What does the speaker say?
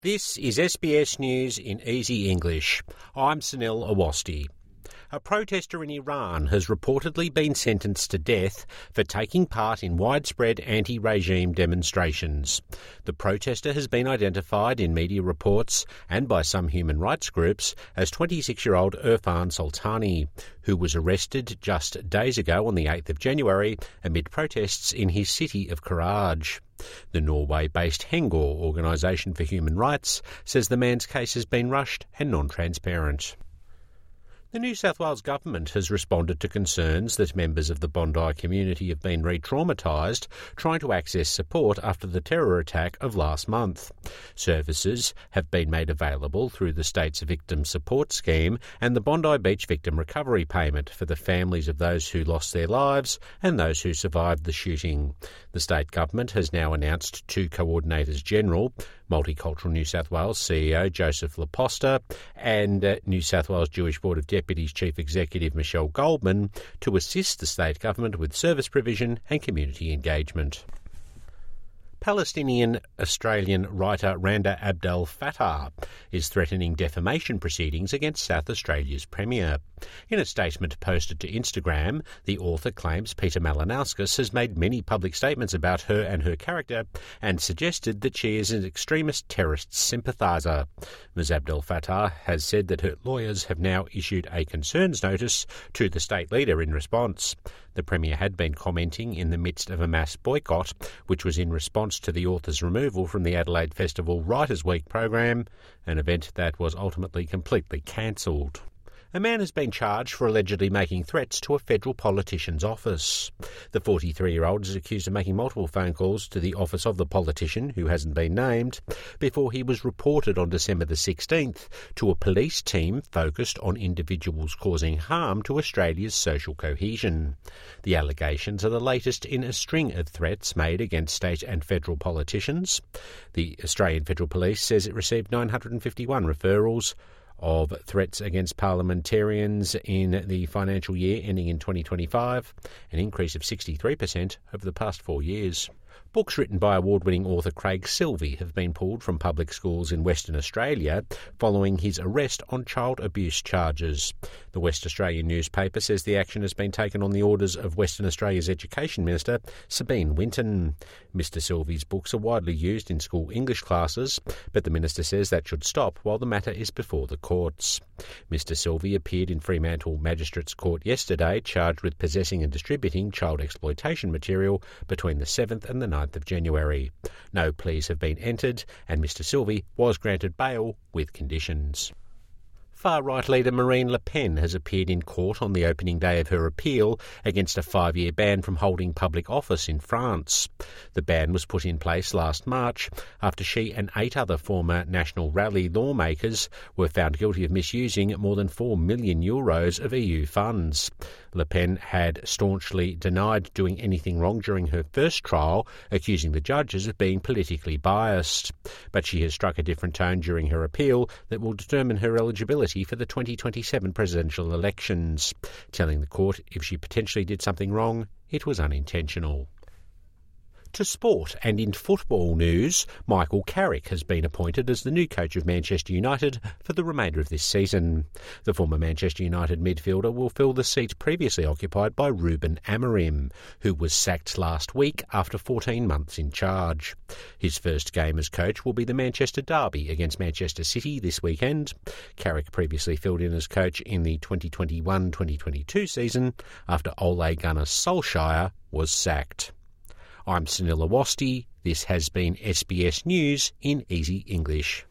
This is SBS News in Easy English. I'm Sunil Awasthi. A protester in Iran has reportedly been sentenced to death for taking part in widespread anti-regime demonstrations. The protester has been identified in media reports and by some human rights groups as 26-year-old Irfan Soltani, who was arrested just days ago on the 8th of January amid protests in his city of Karaj. The Norway-based Hengor Organisation for Human Rights says the man's case has been rushed and non-transparent. The New South Wales Government has responded to concerns that members of the Bondi community have been re-traumatised trying to access support after the terror attack of last month. Services have been made available through the state's Victim Support Scheme and the Bondi Beach Victim Recovery Payment for the families of those who lost their lives and those who survived the shooting. The state government has now announced two Coordinators General, Multicultural New South Wales CEO Joseph Laposta and New South Wales Jewish Board of Deputies Chief Executive Michelle Goldman, to assist the state government with service provision and community engagement. Palestinian-Australian writer Randa Abdel Fattah is threatening defamation proceedings against South Australia's Premier. In a statement posted to Instagram, the author claims Peter Malinauskas has made many public statements about her and her character and suggested that she is an extremist terrorist sympathiser. Ms Abdel Fattah has said that her lawyers have now issued a concerns notice to the state leader in response. The Premier had been commenting in the midst of a mass boycott, which was in response to the author's removal from the Adelaide Festival Writers' Week program, an event that was ultimately completely cancelled. A man has been charged for allegedly making threats to a federal politician's office. The 43-year-old is accused of making multiple phone calls to the office of the politician, who hasn't been named, before he was reported on December the 16th to a police team focused on individuals causing harm to Australia's social cohesion. The allegations are the latest in a string of threats made against state and federal politicians. The Australian Federal Police says it received 951 referrals of threats against parliamentarians in the financial year ending in 2025, an increase of 63% over the past 4 years. Books written by award-winning author Craig Silvey have been pulled from public schools in Western Australia following his arrest on child abuse charges. The West Australian newspaper says the action has been taken on the orders of Western Australia's Education Minister, Sabine Winton. Mr Silvey's books are widely used in school English classes, but the minister says that should stop while the matter is before the courts. Mr Silvey appeared in Fremantle Magistrates Court yesterday, charged with possessing and distributing child exploitation material between the 7th and the 9th of January. No pleas have been entered, and Mr Silvey was granted bail with conditions. Far-right leader Marine Le Pen has appeared in court on the opening day of her appeal against a 5-year ban from holding public office in France. The ban was put in place last March after she and 8 other former National Rally lawmakers were found guilty of misusing more than €4 million of EU funds. Le Pen had staunchly denied doing anything wrong during her first trial, accusing the judges of being politically biased. But she has struck a different tone during her appeal that will determine her eligibility for the 2027 presidential elections, telling the court if she potentially did something wrong, it was unintentional. To sport, and in football news, Michael Carrick has been appointed as the new coach of Manchester United for the remainder of this season. The former Manchester United midfielder will fill the seat previously occupied by Ruben Amorim, who was sacked last week after 14 months in charge. His first game as coach will be the Manchester Derby against Manchester City this weekend. Carrick previously filled in as coach in the 2021-2022 season after Ole Gunnar Solskjaer was sacked. I'm Sunil Awasthi. This has been SBS News in Easy English.